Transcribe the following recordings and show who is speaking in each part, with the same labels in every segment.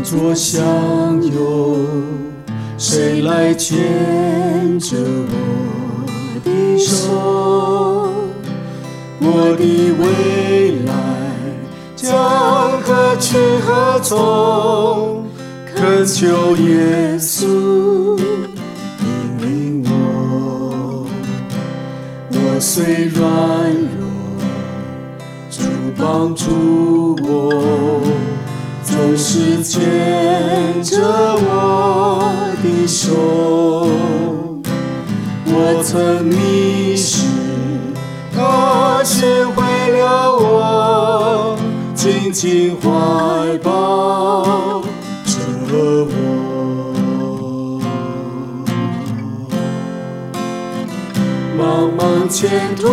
Speaker 1: 作相拥，谁来牵着我的手？我的未来将何去何从？恳求耶稣引领我。我虽软弱，主帮助我，总是牵着我的手。我曾迷失，他寻回了我，紧紧怀抱着我。茫茫前途，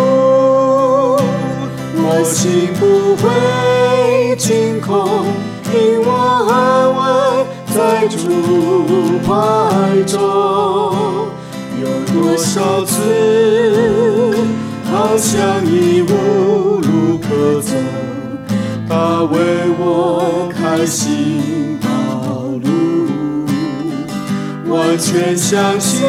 Speaker 1: 我心不会惊恐，因我安稳在主怀中。有多少次好像已无路可走，他为我开新道路，完全相信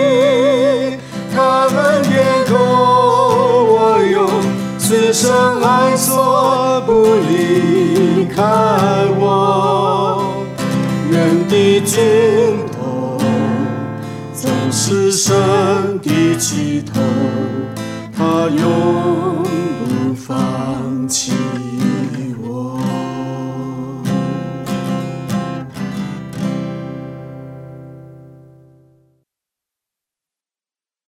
Speaker 1: 他恩典够我用，此生爱所不离开我。人的尽头总是神的起头，他永不放弃。